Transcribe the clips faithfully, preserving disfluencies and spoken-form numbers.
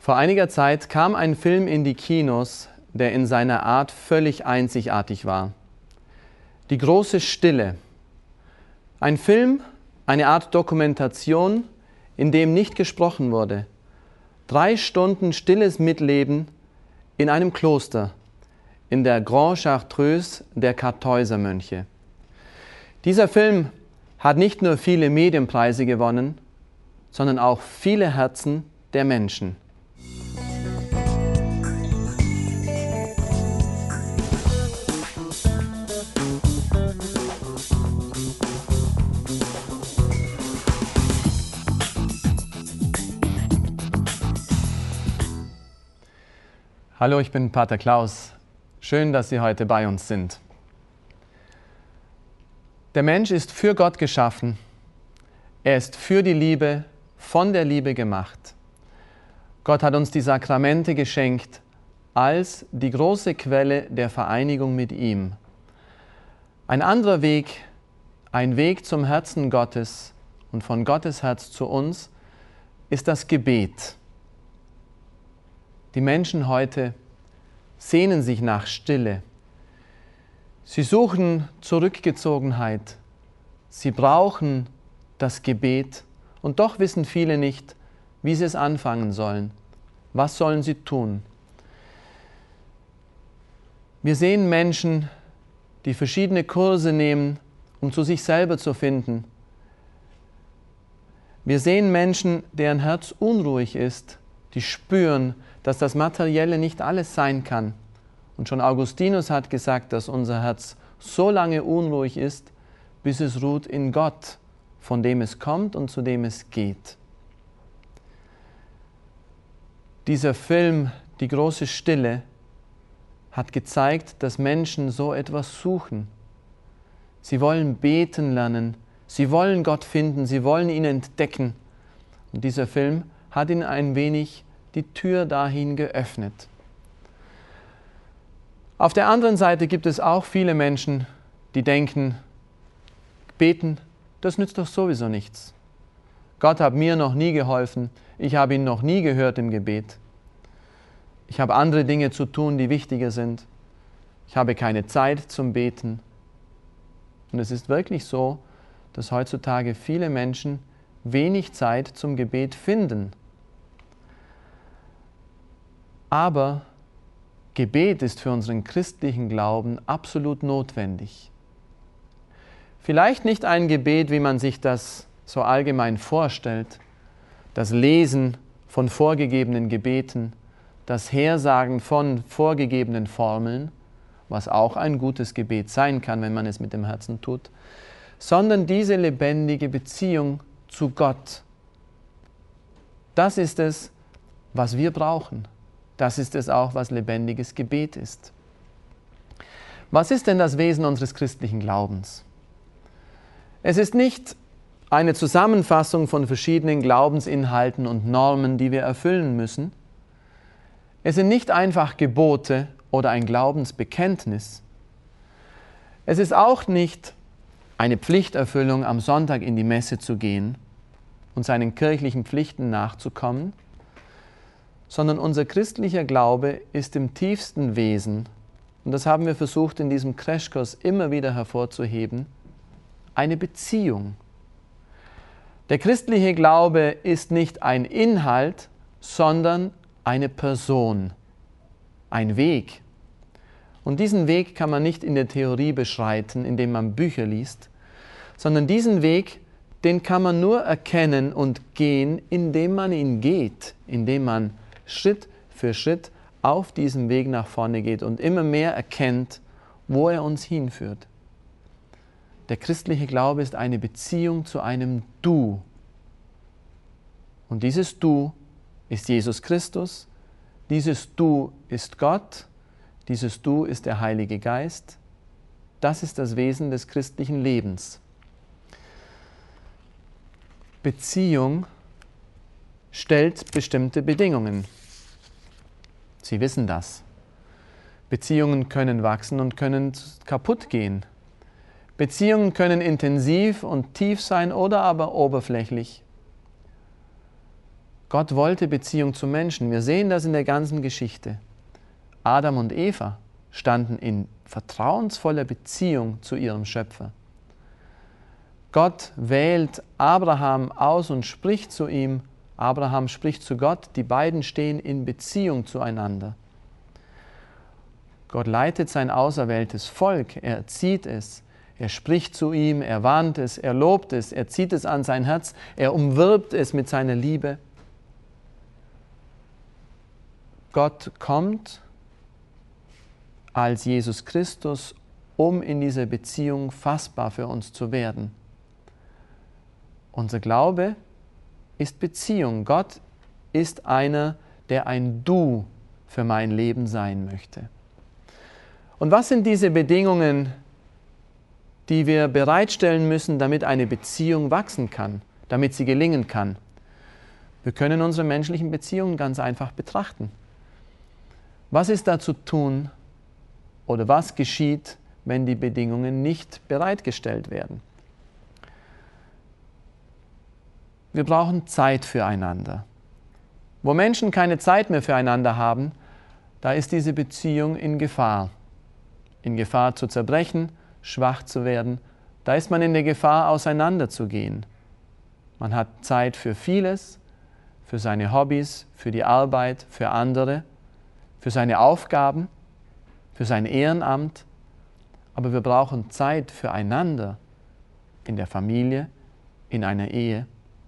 Vor einiger Zeit kam ein Film in die Kinos, der in seiner Art völlig einzigartig war. Die große Stille. Ein Film, eine Art Dokumentation, in dem nicht gesprochen wurde. Drei Stunden stilles Mitleben in einem Kloster, in der Grande Chartreuse der Kartäusermönche. Dieser Film hat nicht nur viele Medienpreise gewonnen, sondern auch viele Herzen der Menschen. Hallo, ich bin Pater Klaus. Schön, dass Sie heute bei uns sind. Der Mensch ist für Gott geschaffen. Er ist für die Liebe, von der Liebe gemacht. Gott hat uns die Sakramente geschenkt als die große Quelle der Vereinigung mit ihm. Ein anderer Weg, ein Weg zum Herzen Gottes und von Gottes Herz zu uns, ist das Gebet. Die Menschen heute sehnen sich nach Stille. Sie suchen Zurückgezogenheit. Sie brauchen das Gebet und doch wissen viele nicht, wie sie es anfangen sollen. Was sollen sie tun? Wir sehen Menschen, die verschiedene Kurse nehmen, um zu sich selber zu finden. Wir sehen Menschen, deren Herz unruhig ist, die spüren, dass das Materielle nicht alles sein kann. Und schon Augustinus hat gesagt, dass unser Herz so lange unruhig ist, bis es ruht in Gott, von dem es kommt und zu dem es geht. Dieser Film, Die große Stille, hat gezeigt, dass Menschen so etwas suchen. Sie wollen beten lernen, sie wollen Gott finden, sie wollen ihn entdecken. Und dieser Film hat ihnen ein wenig die Tür dahin geöffnet. Auf der anderen Seite gibt es auch viele Menschen, die denken, beten, das nützt doch sowieso nichts. Gott hat mir noch nie geholfen, ich habe ihn noch nie gehört im Gebet. Ich habe andere Dinge zu tun, die wichtiger sind. Ich habe keine Zeit zum Beten. Und es ist wirklich so, dass heutzutage viele Menschen wenig Zeit zum Gebet finden. Aber Gebet ist für unseren christlichen Glauben absolut notwendig. Vielleicht nicht ein Gebet, wie man sich das so allgemein vorstellt, das Lesen von vorgegebenen Gebeten, das Hersagen von vorgegebenen Formeln, was auch ein gutes Gebet sein kann, wenn man es mit dem Herzen tut, sondern diese lebendige Beziehung zu Gott. Das ist es, was wir brauchen. Das ist es auch, was lebendiges Gebet ist. Was ist denn das Wesen unseres christlichen Glaubens? Es ist nicht eine Zusammenfassung von verschiedenen Glaubensinhalten und Normen, die wir erfüllen müssen. Es sind nicht einfach Gebote oder ein Glaubensbekenntnis. Es ist auch nicht eine Pflichterfüllung, am Sonntag in die Messe zu gehen und seinen kirchlichen Pflichten nachzukommen, sondern unser christlicher Glaube ist im tiefsten Wesen, und das haben wir versucht in diesem Crashkurs immer wieder hervorzuheben, eine Beziehung. Der christliche Glaube ist nicht ein Inhalt, sondern eine Person, ein Weg. Und diesen Weg kann man nicht in der Theorie beschreiten, indem man Bücher liest, sondern diesen Weg, den kann man nur erkennen und gehen, indem man ihn geht, indem man Schritt für Schritt auf diesem Weg nach vorne geht und immer mehr erkennt, wo er uns hinführt. Der christliche Glaube ist eine Beziehung zu einem Du. Und dieses Du ist Jesus Christus, dieses Du ist Gott, dieses Du ist der Heilige Geist. Das ist das Wesen des christlichen Lebens. Beziehung stellt bestimmte Bedingungen. Sie wissen das. Beziehungen können wachsen und können kaputt gehen. Beziehungen können intensiv und tief sein oder aber oberflächlich. Gott wollte Beziehung zu Menschen. Wir sehen das in der ganzen Geschichte. Adam und Eva standen in vertrauensvoller Beziehung zu ihrem Schöpfer. Gott wählt Abraham aus und spricht zu ihm. Abraham spricht zu Gott. Die beiden stehen in Beziehung zueinander. Gott leitet sein auserwähltes Volk. Er erzieht es. Er spricht zu ihm. Er warnt es. Er lobt es. Er zieht es an sein Herz. Er umwirbt es mit seiner Liebe. Gott kommt als Jesus Christus, um in dieser Beziehung fassbar für uns zu werden. Unser Glaube ist Beziehung. Gott ist einer, der ein Du für mein Leben sein möchte. Und was sind diese Bedingungen, die wir bereitstellen müssen, damit eine Beziehung wachsen kann, damit sie gelingen kann? Wir können unsere menschlichen Beziehungen ganz einfach betrachten. Was ist da zu tun oder was geschieht, wenn die Bedingungen nicht bereitgestellt werden? Wir brauchen Zeit füreinander. Wo Menschen keine Zeit mehr füreinander haben, da ist diese Beziehung in Gefahr. In Gefahr zu zerbrechen, schwach zu werden. Da ist man in der Gefahr, auseinanderzugehen. Man hat Zeit für vieles, für seine Hobbys, für die Arbeit, für andere, für seine Aufgaben, für sein Ehrenamt. Aber wir brauchen Zeit füreinander in der Familie, in einer Ehe.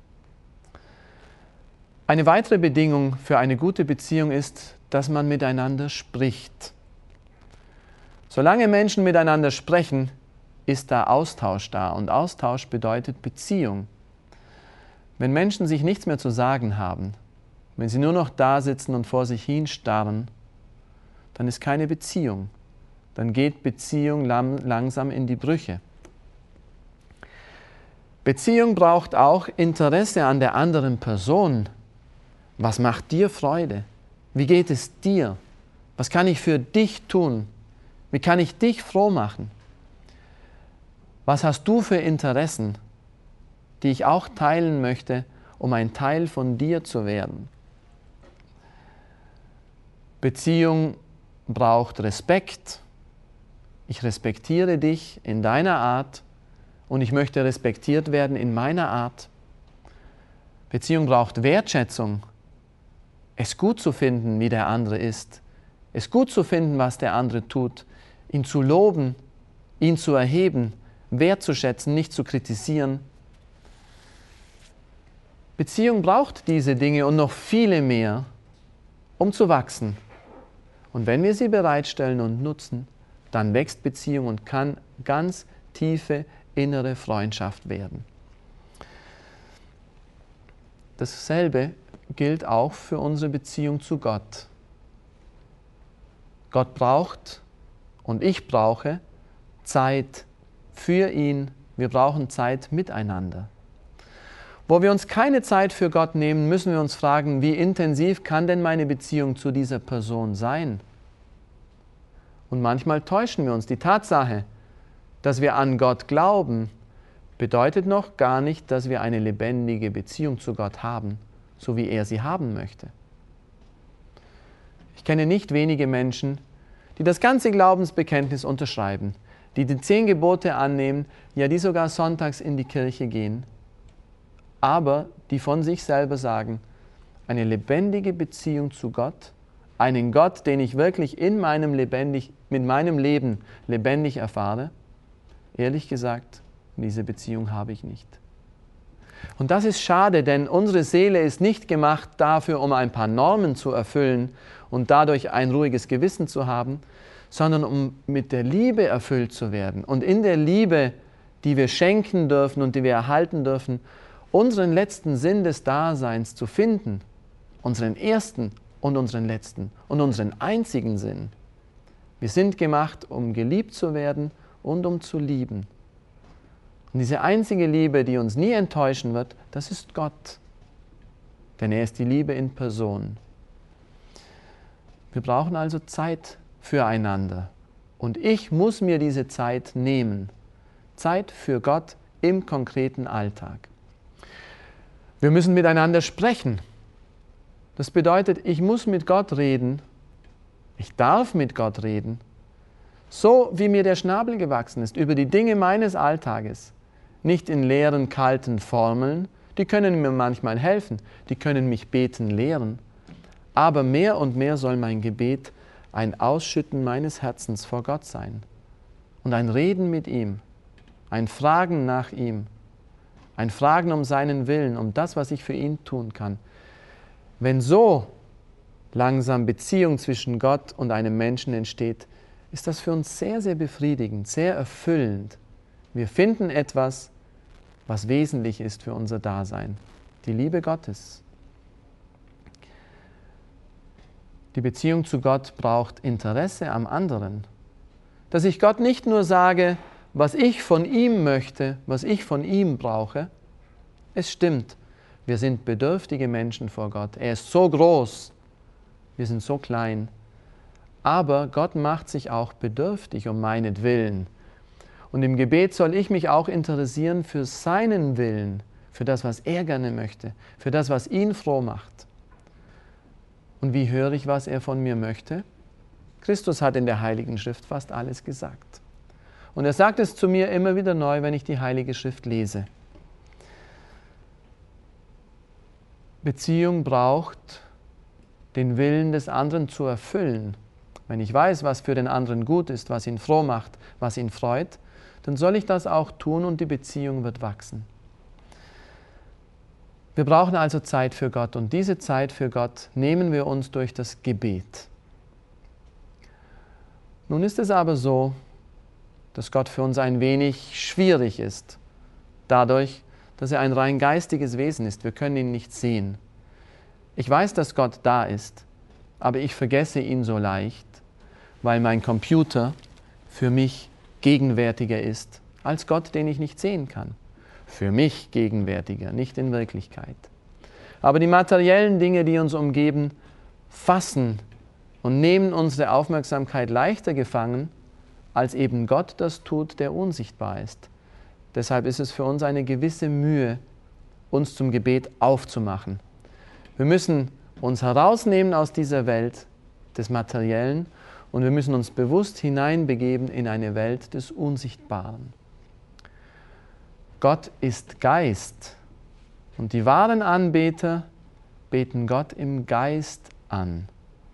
Eine weitere Bedingung für eine gute Beziehung ist, dass man miteinander spricht. Solange Menschen miteinander sprechen, ist da Austausch da. Und Austausch bedeutet Beziehung. Wenn Menschen sich nichts mehr zu sagen haben, wenn sie nur noch da sitzen und vor sich hin starren, dann ist keine Beziehung. Dann geht Beziehung langsam in die Brüche. Beziehung braucht auch Interesse an der anderen Person. Was macht dir Freude? Wie geht es dir? Was kann ich für dich tun? Wie kann ich dich froh machen? Was hast du für Interessen, die ich auch teilen möchte, um ein Teil von dir zu werden? Beziehung braucht Respekt. Ich respektiere dich in deiner Art und ich möchte respektiert werden in meiner Art. Beziehung braucht Wertschätzung. Es gut zu finden, wie der andere ist. Es gut zu finden, was der andere tut. Ihn zu loben, ihn zu erheben, wertzuschätzen, nicht zu kritisieren. Beziehung braucht diese Dinge und noch viele mehr, um zu wachsen. Und wenn wir sie bereitstellen und nutzen, dann wächst Beziehung und kann ganz tiefe innere Freundschaft werden. Dasselbe gilt auch für unsere Beziehung zu Gott. Gott braucht und ich brauche Zeit für ihn. Wir brauchen Zeit miteinander. Wo wir uns keine Zeit für Gott nehmen, müssen wir uns fragen, wie intensiv kann denn meine Beziehung zu dieser Person sein? Und manchmal täuschen wir uns. Die Tatsache, dass wir an Gott glauben, bedeutet noch gar nicht, dass wir eine lebendige Beziehung zu Gott haben, so wie er sie haben möchte. Ich kenne nicht wenige Menschen, die das ganze Glaubensbekenntnis unterschreiben, die die zehn Gebote annehmen, ja, die sogar sonntags in die Kirche gehen, aber die von sich selber sagen, eine lebendige Beziehung zu Gott, einen Gott, den ich wirklich in meinem lebendig, mit meinem Leben lebendig erfahre, ehrlich gesagt, diese Beziehung habe ich nicht. Und das ist schade, denn unsere Seele ist nicht gemacht dafür, um ein paar Normen zu erfüllen und dadurch ein ruhiges Gewissen zu haben, sondern um mit der Liebe erfüllt zu werden. Und in der Liebe, die wir schenken dürfen und die wir erhalten dürfen, unseren letzten Sinn des Daseins zu finden, unseren ersten und unseren letzten und unseren einzigen Sinn. Wir sind gemacht, um geliebt zu werden und um zu lieben. Und diese einzige Liebe, die uns nie enttäuschen wird, das ist Gott. Denn er ist die Liebe in Person. Wir brauchen also Zeit füreinander. Und ich muss mir diese Zeit nehmen. Zeit für Gott im konkreten Alltag. Wir müssen miteinander sprechen. Das bedeutet, ich muss mit Gott reden, ich darf mit Gott reden, so wie mir der Schnabel gewachsen ist, über die Dinge meines Alltages, nicht in leeren, kalten Formeln, die können mir manchmal helfen, die können mich beten lehren, aber mehr und mehr soll mein Gebet ein Ausschütten meines Herzens vor Gott sein und ein Reden mit ihm, ein Fragen nach ihm, ein Fragen um seinen Willen, um das, was ich für ihn tun kann. Wenn so langsam Beziehung zwischen Gott und einem Menschen entsteht, ist das für uns sehr, sehr befriedigend, sehr erfüllend. Wir finden etwas, was wesentlich ist für unser Dasein, die Liebe Gottes. Die Beziehung zu Gott braucht Interesse am anderen. Dass ich Gott nicht nur sage, was ich von ihm möchte, was ich von ihm brauche. Es stimmt, wir sind bedürftige Menschen vor Gott. Er ist so groß, wir sind so klein. Aber Gott macht sich auch bedürftig um meinetwillen. Und im Gebet soll ich mich auch interessieren für seinen Willen, für das, was er gerne möchte, für das, was ihn froh macht. Und wie höre ich, was er von mir möchte? Christus hat in der Heiligen Schrift fast alles gesagt. Und er sagt es zu mir immer wieder neu, wenn ich die Heilige Schrift lese. Beziehung braucht den Willen des anderen zu erfüllen. Wenn ich weiß, was für den anderen gut ist, was ihn froh macht, was ihn freut, dann soll ich das auch tun und die Beziehung wird wachsen. Wir brauchen also Zeit für Gott und diese Zeit für Gott nehmen wir uns durch das Gebet. Nun ist es aber so, dass Gott für uns ein wenig schwierig ist, dadurch, dass er ein rein geistiges Wesen ist. Wir können ihn nicht sehen. Ich weiß, dass Gott da ist, aber ich vergesse ihn so leicht, weil mein Computer für mich gegenwärtiger ist als Gott, den ich nicht sehen kann. Für mich gegenwärtiger, nicht in Wirklichkeit. Aber die materiellen Dinge, die uns umgeben, fassen und nehmen unsere Aufmerksamkeit leichter gefangen, als eben Gott das tut, der unsichtbar ist. Deshalb ist es für uns eine gewisse Mühe, uns zum Gebet aufzumachen. Wir müssen uns herausnehmen aus dieser Welt des Materiellen und wir müssen uns bewusst hineinbegeben in eine Welt des Unsichtbaren. Gott ist Geist und die wahren Anbeter beten Gott im Geist an.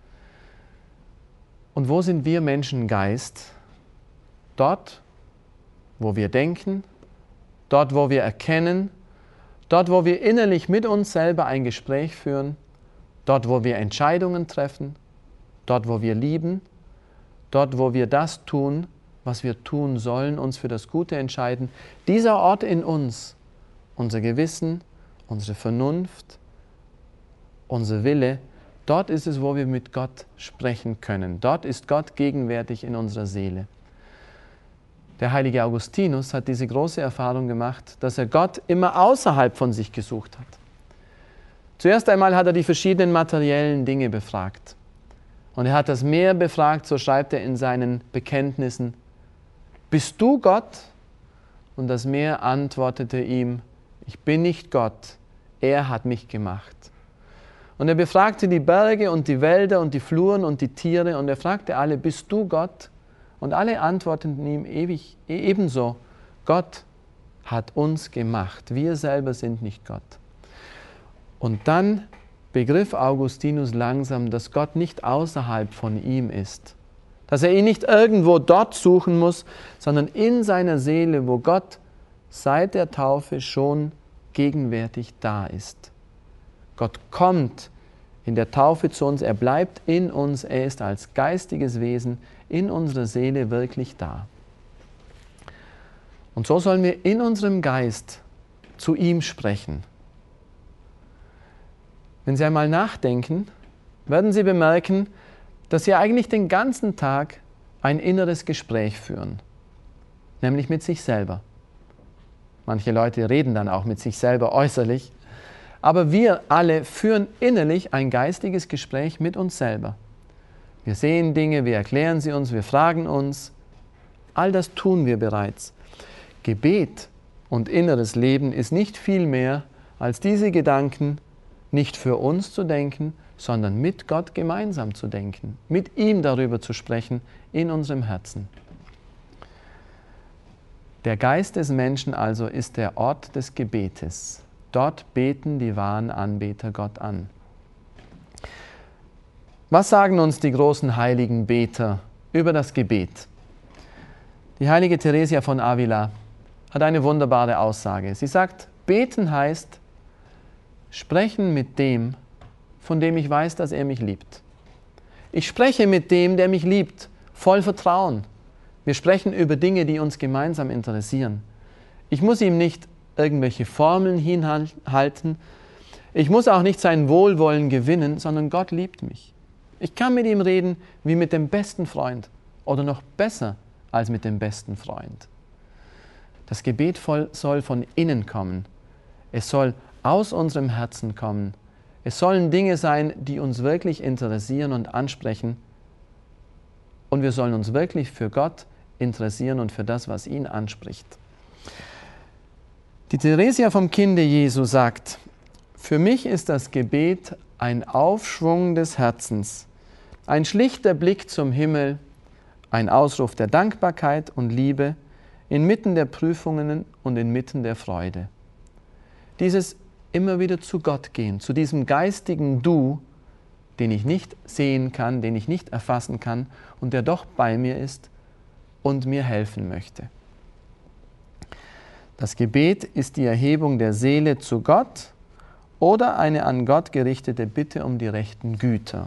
Und wo sind wir Menschen Geist? Dort, wo wir denken, dort, wo wir erkennen, dort, wo wir innerlich mit uns selber ein Gespräch führen, dort, wo wir Entscheidungen treffen, dort, wo wir lieben, dort, wo wir das tun, was wir tun sollen, uns für das Gute entscheiden. Dieser Ort in uns, unser Gewissen, unsere Vernunft, unser Wille, dort ist es, wo wir mit Gott sprechen können. Dort ist Gott gegenwärtig in unserer Seele. Der heilige Augustinus hat diese große Erfahrung gemacht, dass er Gott immer außerhalb von sich gesucht hat. Zuerst einmal hat er die verschiedenen materiellen Dinge befragt. Und er hat das Meer befragt, so schreibt er in seinen Bekenntnissen, bist du Gott? Und das Meer antwortete ihm, ich bin nicht Gott, er hat mich gemacht. Und er befragte die Berge und die Wälder und die Fluren und die Tiere und er fragte alle, bist du Gott? Und alle antworteten ihm ewig, ebenso, Gott hat uns gemacht, wir selber sind nicht Gott. Und dann begriff Augustinus langsam, dass Gott nicht außerhalb von ihm ist, dass er ihn nicht irgendwo dort suchen muss, sondern in seiner Seele, wo Gott seit der Taufe schon gegenwärtig da ist. Gott kommt in der Taufe zu uns, er bleibt in uns, er ist als geistiges Wesen in unserer Seele wirklich da. Und so sollen wir in unserem Geist zu ihm sprechen. Wenn Sie einmal nachdenken, werden Sie bemerken, dass Sie eigentlich den ganzen Tag ein inneres Gespräch führen, nämlich mit sich selber. Manche Leute reden dann auch mit sich selber äußerlich, aber wir alle führen innerlich ein geistiges Gespräch mit uns selber. Wir sehen Dinge, wir erklären sie uns, wir fragen uns. All das tun wir bereits. Gebet und inneres Leben ist nicht viel mehr, als diese Gedanken nicht für uns zu denken, sondern mit Gott gemeinsam zu denken, mit ihm darüber zu sprechen in unserem Herzen. Der Geist des Menschen also ist der Ort des Gebetes. Dort beten die wahren Anbeter Gott an. Was sagen uns die großen heiligen Beter über das Gebet? Die heilige Theresia von Avila hat eine wunderbare Aussage. Sie sagt, beten heißt, sprechen mit dem, von dem ich weiß, dass er mich liebt. Ich spreche mit dem, der mich liebt, voll Vertrauen. Wir sprechen über Dinge, die uns gemeinsam interessieren. Ich muss ihm nicht irgendwelche Formeln hinhalten. Ich muss auch nicht sein Wohlwollen gewinnen, sondern Gott liebt mich. Ich kann mit ihm reden wie mit dem besten Freund oder noch besser als mit dem besten Freund. Das Gebet soll von innen kommen. Es soll aus unserem Herzen kommen. Es sollen Dinge sein, die uns wirklich interessieren und ansprechen. Und wir sollen uns wirklich für Gott interessieren und für das, was ihn anspricht. Die Theresia vom Kinde Jesu sagt, für mich ist das Gebet ein Aufschwung des Herzens, ein schlichter Blick zum Himmel, ein Ausruf der Dankbarkeit und Liebe inmitten der Prüfungen und inmitten der Freude. Dieses immer wieder zu Gott gehen, zu diesem geistigen Du, den ich nicht sehen kann, den ich nicht erfassen kann und der doch bei mir ist und mir helfen möchte. Das Gebet ist die Erhebung der Seele zu Gott oder eine an Gott gerichtete Bitte um die rechten Güter.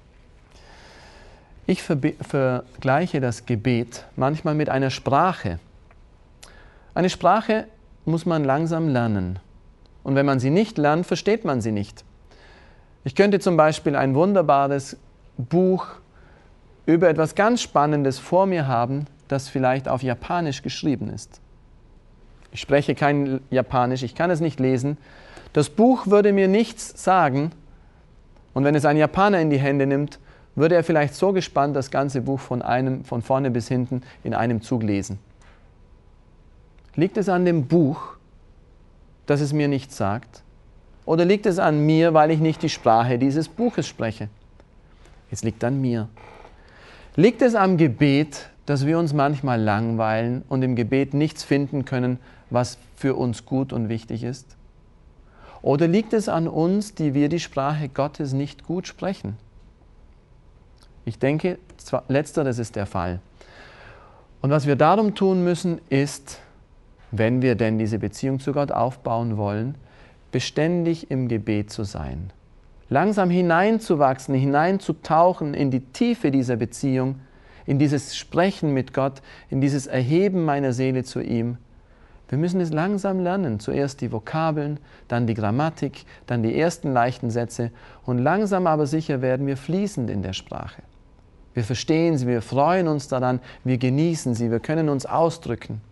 Ich vergleiche das Gebet manchmal mit einer Sprache. Eine Sprache muss man langsam lernen. Und wenn man sie nicht lernt, versteht man sie nicht. Ich könnte zum Beispiel ein wunderbares Buch über etwas ganz Spannendes vor mir haben, das vielleicht auf Japanisch geschrieben ist. Ich spreche kein Japanisch, ich kann es nicht lesen. Das Buch würde mir nichts sagen. Und wenn es ein Japaner in die Hände nimmt, würde er vielleicht so gespannt das ganze Buch von, einem, von vorne bis hinten in einem Zug lesen. Liegt es an dem Buch, dass es mir nichts sagt? Oder liegt es an mir, weil ich nicht die Sprache dieses Buches spreche? Es liegt an mir. Liegt es am Gebet, dass wir uns manchmal langweilen und im Gebet nichts finden können, was für uns gut und wichtig ist? Oder liegt es an uns, die wir die Sprache Gottes nicht gut sprechen? Ich denke, letzteres ist der Fall. Und was wir darum tun müssen, ist, wenn wir denn diese Beziehung zu Gott aufbauen wollen, beständig im Gebet zu sein. Langsam hineinzuwachsen, hineinzutauchen in die Tiefe dieser Beziehung, in dieses Sprechen mit Gott, in dieses Erheben meiner Seele zu ihm. Wir müssen es langsam lernen. Zuerst die Vokabeln, dann die Grammatik, dann die ersten leichten Sätze und langsam aber sicher werden wir fließend in der Sprache. Wir verstehen sie, wir freuen uns daran, wir genießen sie, wir können uns ausdrücken.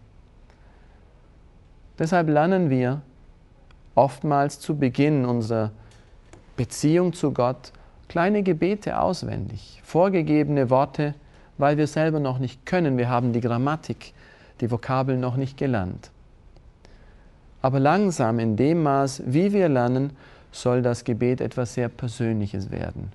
Deshalb lernen wir oftmals zu Beginn unserer Beziehung zu Gott kleine Gebete auswendig, vorgegebene Worte, weil wir selber noch nicht können. Wir haben die Grammatik, die Vokabeln noch nicht gelernt. Aber langsam, in dem Maß, wie wir lernen, soll das Gebet etwas sehr Persönliches werden.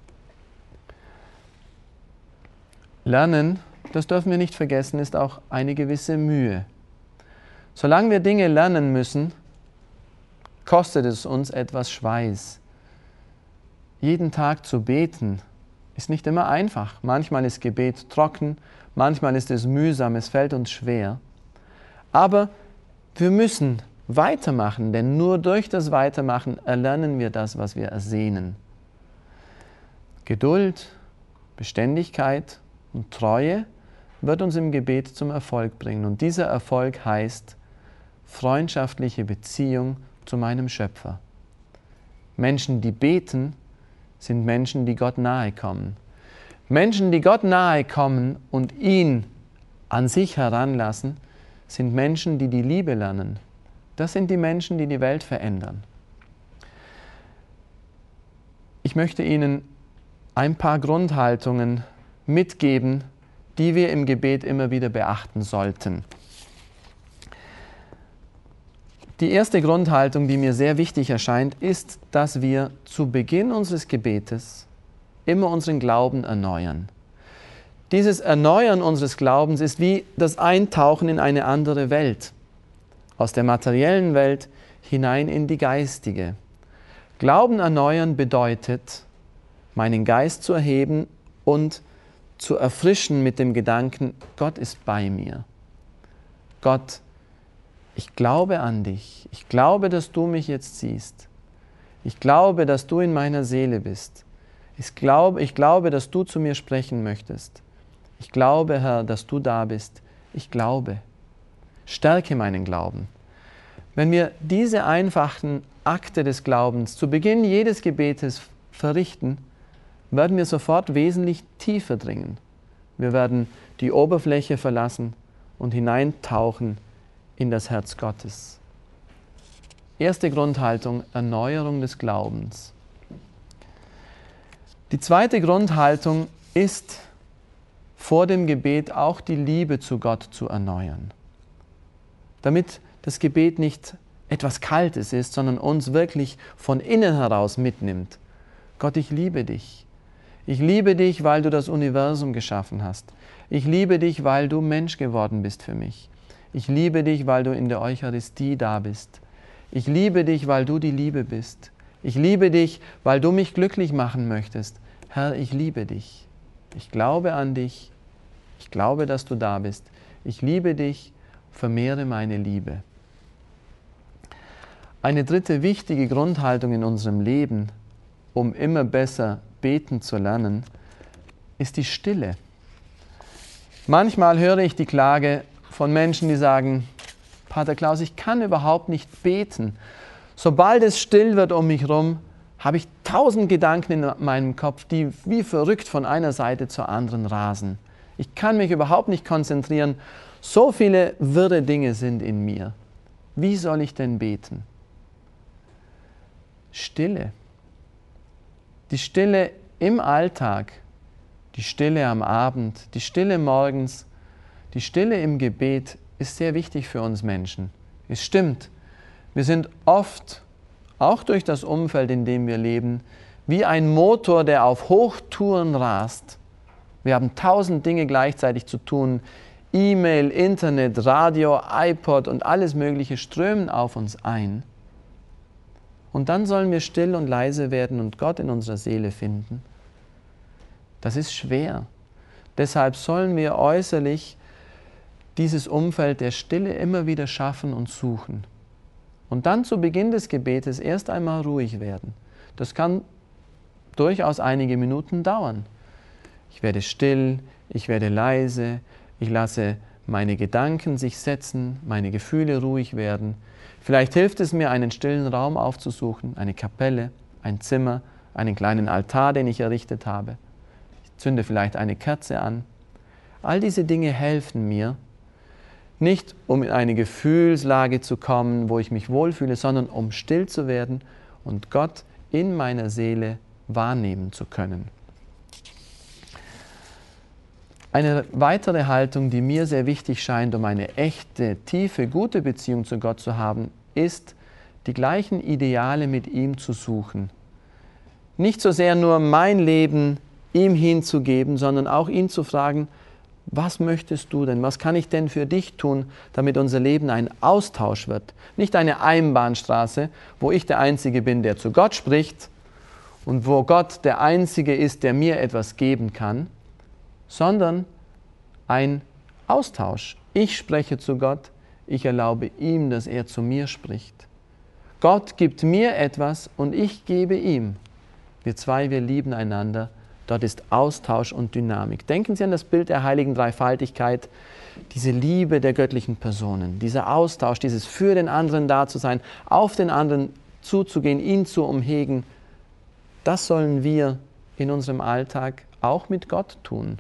Lernen, das dürfen wir nicht vergessen, ist auch eine gewisse Mühe. Solange wir Dinge lernen müssen, kostet es uns etwas Schweiß. Jeden Tag zu beten ist nicht immer einfach. Manchmal ist Gebet trocken, manchmal ist es mühsam, es fällt uns schwer. Aber wir müssen weitermachen, denn nur durch das Weitermachen erlernen wir das, was wir ersehnen. Geduld, Beständigkeit und Treue wird uns im Gebet zum Erfolg bringen. Und dieser Erfolg heißt freundschaftliche Beziehung zu meinem Schöpfer. Menschen, die beten, sind Menschen, die Gott nahe kommen. Menschen, die Gott nahe kommen und ihn an sich heranlassen, sind Menschen, die die Liebe lernen. Das sind die Menschen, die die Welt verändern. Ich möchte Ihnen ein paar Grundhaltungen mitgeben, die wir im Gebet immer wieder beachten sollten. Die erste Grundhaltung, die mir sehr wichtig erscheint, ist, dass wir zu Beginn unseres Gebetes immer unseren Glauben erneuern. Dieses Erneuern unseres Glaubens ist wie das Eintauchen in eine andere Welt, aus der materiellen Welt hinein in die geistige. Glauben erneuern bedeutet, meinen Geist zu erheben und zu erfrischen mit dem Gedanken, Gott ist bei mir. Gott, ich glaube an dich. Ich glaube, dass du mich jetzt siehst. Ich glaube, dass du in meiner Seele bist. Ich glaube, ich glaube, dass du zu mir sprechen möchtest. Ich glaube, Herr, dass du da bist. Ich glaube. Stärke meinen Glauben. Wenn wir diese einfachen Akte des Glaubens zu Beginn jedes Gebetes verrichten, werden wir sofort wesentlich tiefer dringen. Wir werden die Oberfläche verlassen und hineintauchen in das Herz Gottes. Erste Grundhaltung, Erneuerung des Glaubens. Die zweite Grundhaltung ist, vor dem Gebet auch die Liebe zu Gott zu erneuern. Damit das Gebet nicht etwas Kaltes ist, sondern uns wirklich von innen heraus mitnimmt. Gott, ich liebe dich. Ich liebe dich, weil du das Universum geschaffen hast. Ich liebe dich, weil du Mensch geworden bist für mich. Ich liebe dich, weil du in der Eucharistie da bist. Ich liebe dich, weil du die Liebe bist. Ich liebe dich, weil du mich glücklich machen möchtest. Herr, ich liebe dich. Ich glaube an dich. Ich glaube, dass du da bist. Ich liebe dich. Vermehre meine Liebe. Eine dritte wichtige Grundhaltung in unserem Leben, um immer besser beten zu lernen, ist die Stille. Manchmal höre ich die Klage von Menschen, die sagen, Pater Klaus, ich kann überhaupt nicht beten. Sobald es still wird um mich herum, habe ich tausend Gedanken in meinem Kopf, die wie verrückt von einer Seite zur anderen rasen. Ich kann mich überhaupt nicht konzentrieren. So viele wirre Dinge sind in mir. Wie soll ich denn beten? Stille. Die Stille im Alltag, die Stille am Abend, die Stille morgens, die Stille im Gebet ist sehr wichtig für uns Menschen. Es stimmt, wir sind oft, auch durch das Umfeld, in dem wir leben, wie ein Motor, der auf Hochtouren rast. Wir haben tausend Dinge gleichzeitig zu tun. E-Mail, Internet, Radio, iPod und alles Mögliche strömen auf uns ein. Und dann sollen wir still und leise werden und Gott in unserer Seele finden. Das ist schwer. Deshalb sollen wir äußerlich dieses Umfeld der Stille immer wieder schaffen und suchen. Und dann zu Beginn des Gebetes erst einmal ruhig werden. Das kann durchaus einige Minuten dauern. Ich werde still, ich werde leise, ich lasse meine Gedanken sich setzen, meine Gefühle ruhig werden. Vielleicht hilft es mir, einen stillen Raum aufzusuchen, eine Kapelle, ein Zimmer, einen kleinen Altar, den ich errichtet habe. Ich zünde vielleicht eine Kerze an. All diese Dinge helfen mir, nicht um in eine Gefühlslage zu kommen, wo ich mich wohlfühle, sondern um still zu werden und Gott in meiner Seele wahrnehmen zu können. Eine weitere Haltung, die mir sehr wichtig scheint, um eine echte, tiefe, gute Beziehung zu Gott zu haben, ist, die gleichen Ideale mit ihm zu suchen. Nicht so sehr nur mein Leben ihm hinzugeben, sondern auch ihn zu fragen, was möchtest du denn, was kann ich denn für dich tun, damit unser Leben ein Austausch wird. Nicht eine Einbahnstraße, wo ich der Einzige bin, der zu Gott spricht und wo Gott der Einzige ist, der mir etwas geben kann, sondern ein Austausch. Ich spreche zu Gott, ich erlaube ihm, dass er zu mir spricht. Gott gibt mir etwas und ich gebe ihm. Wir zwei, wir lieben einander. Dort ist Austausch und Dynamik. Denken Sie an das Bild der heiligen Dreifaltigkeit, diese Liebe der göttlichen Personen, dieser Austausch, dieses für den anderen da zu sein, auf den anderen zuzugehen, ihn zu umhegen. Das sollen wir in unserem Alltag auch mit Gott tun.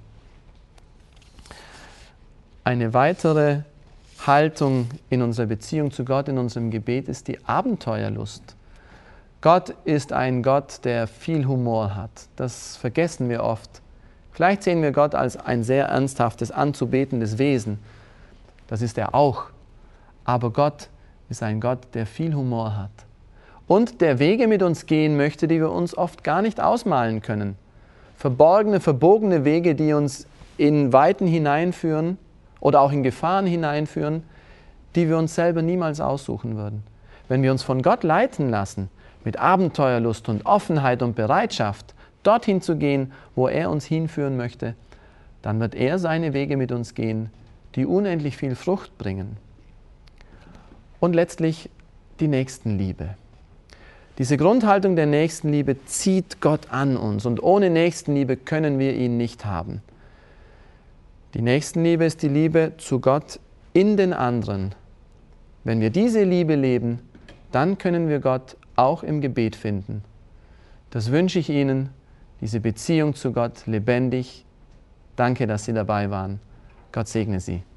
Eine weitere Haltung in unserer Beziehung zu Gott, in unserem Gebet, ist die Abenteuerlust. Gott ist ein Gott, der viel Humor hat. Das vergessen wir oft. Vielleicht sehen wir Gott als ein sehr ernsthaftes, anzubetendes Wesen. Das ist er auch. Aber Gott ist ein Gott, der viel Humor hat. Und der Wege mit uns gehen möchte, die wir uns oft gar nicht ausmalen können. verborgene, verbogene Wege, die uns in Weiten hineinführen oder auch in Gefahren hineinführen, die wir uns selber niemals aussuchen würden. Wenn wir uns von Gott leiten lassen, mit Abenteuerlust und Offenheit und Bereitschaft, dorthin zu gehen, wo er uns hinführen möchte, dann wird er seine Wege mit uns gehen, die unendlich viel Frucht bringen. Und letztlich die Nächstenliebe. Diese Grundhaltung der Nächstenliebe zieht Gott an uns und ohne Nächstenliebe können wir ihn nicht haben. Die Nächstenliebe ist die Liebe zu Gott in den anderen. Wenn wir diese Liebe leben, dann können wir Gott auch im Gebet finden. Das wünsche ich Ihnen, diese Beziehung zu Gott lebendig. Danke, dass Sie dabei waren. Gott segne Sie.